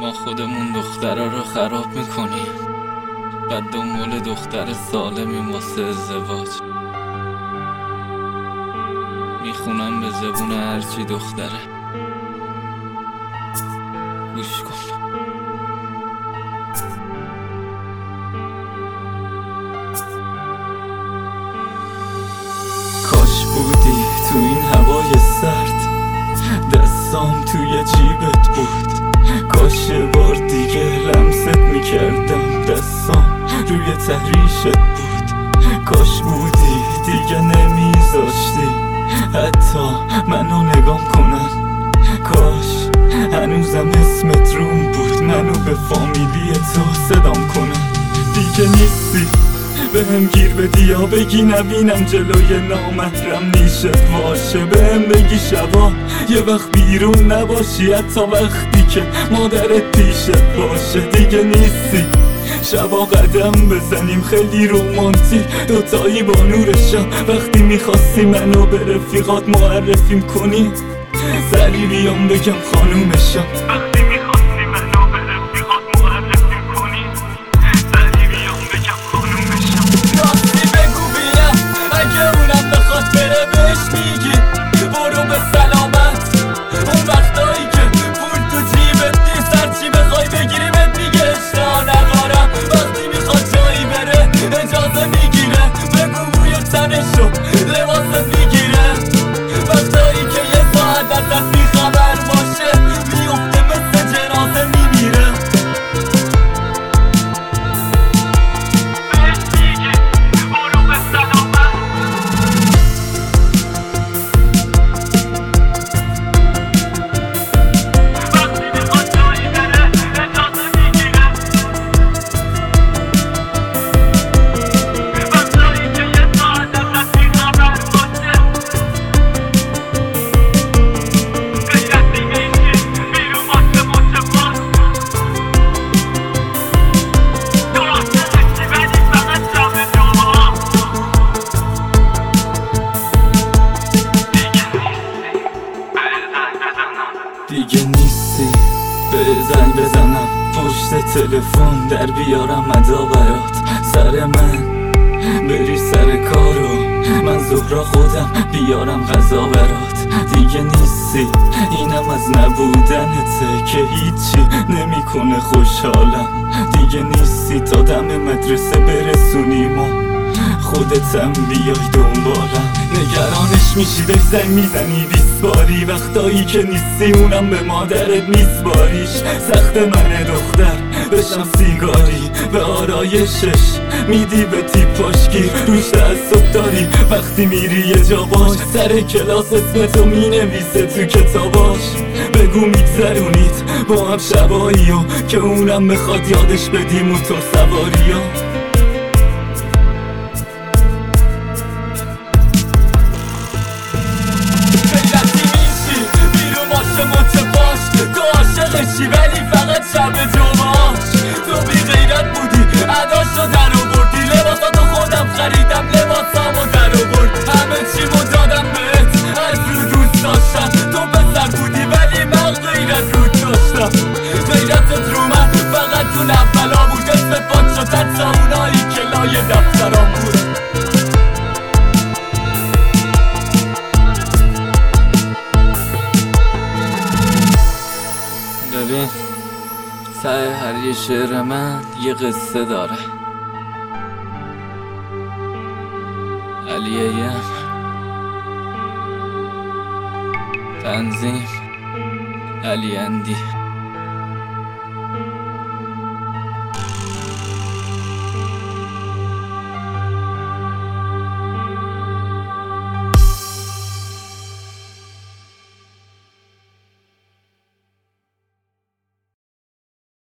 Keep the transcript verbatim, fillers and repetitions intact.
ما خودمون دخترها رو خراب میکنیم، بعد دنبال دختر سالمیم واسه ازدواج. میخونم به زبون هرچی دختره، گوش کن. کاش بودی تو این هوای سرد، دستام توی جیبت بود. کاش یه بار دیگه لمست میکردم، دستام روی تحریشت بود. کاش بودی دیگه نمیذاشتی حتی منو نگام کنم. کاش هنوزم اسمت روم بود، منو به فامیلی تو صدام کنم. دیگه نیستی به هم گیر بدی یا بگی نبینم جلوی نامحرم نیشت باشه. به هم بگی شبا یه وقت بیرون نباشی، حتی وقتی که مادرت پیشت باشه. دیگه نیستی شبا قدم بزنیم خیلی رومانتیک دوتایی با نور شب. وقتی میخواستی منو به رفیقات معرفیم کنی، سری بیام بگم خانومشم. وقتی میخواستی منو به رفیقات معرفیم کنی، سری بیام بگم خانومشم. راستی بگو بینم اگه اونم بخواد بره بهش میگی برو به سلامت. اون وقتایی که پول تو جیبت نیست، هرچی بخوای بگیریمت میگه اشتها ندارم. وقتی میخواد جایی بره اجازه میگیره، بگو بوی تنشو لباست میگیره. وقتایی که یه ساعت ازت بیخبر باشه، میفته مثل جنازه میمیره. بهش میگه برو به سلامت. وقتی میخواد جایی بره اجازه میگیره. وقتایی که یه ساعت ازت بیخبر باشه، غیرت دیگه اینجی بیرون باشه متفاق. تو عاشقشی ولی فقط شب جمعه. دیگه نیستی به زنگ بزنم پشت تلفن، در بیارم ادا برات سر من بری سر کارو، من زهرا خودم بیارم غذا برات. دیگه نیستی اینم از نبودنته که هیچی نمیکنه خوشحالم. دیگه نیستی تا دم مدرسه برسونیم و خودتم بیای دنبالم. نگرانش میشی بهش زنگ میزنی بیست باری، وقتایی که نیستی اونم به مادرت میسپاریش. سخت من دختر بشم سیگاری، به آرایشش میدی به تیپاش گیر، روش تعصب داری. وقتی میری یه جا باش، سر کلاس اسمتو مینویسه تو کتاباش. بگو میگذرونید با هم شبایی ها که اونم بخواد یادش بدی موتور سواری ها. تو عاشقشی ولی فقط شب جمعاش. تو بی غیرت بودی اداشو در آوردی، لباساتو خودم خریدم لباسامو در آورد. همه چیمو دادم بهت از رو دوست داشتم. تو پسر بودی ولی من غیرت رو داشتم. غیرتت رو من فقط تو نفلا بود، اسمت پاد شد حتی اونایی که لای دفترام بود. ببین ته هر یه شعر من یه قصه داره. علی ایم تنظیم علی اندی.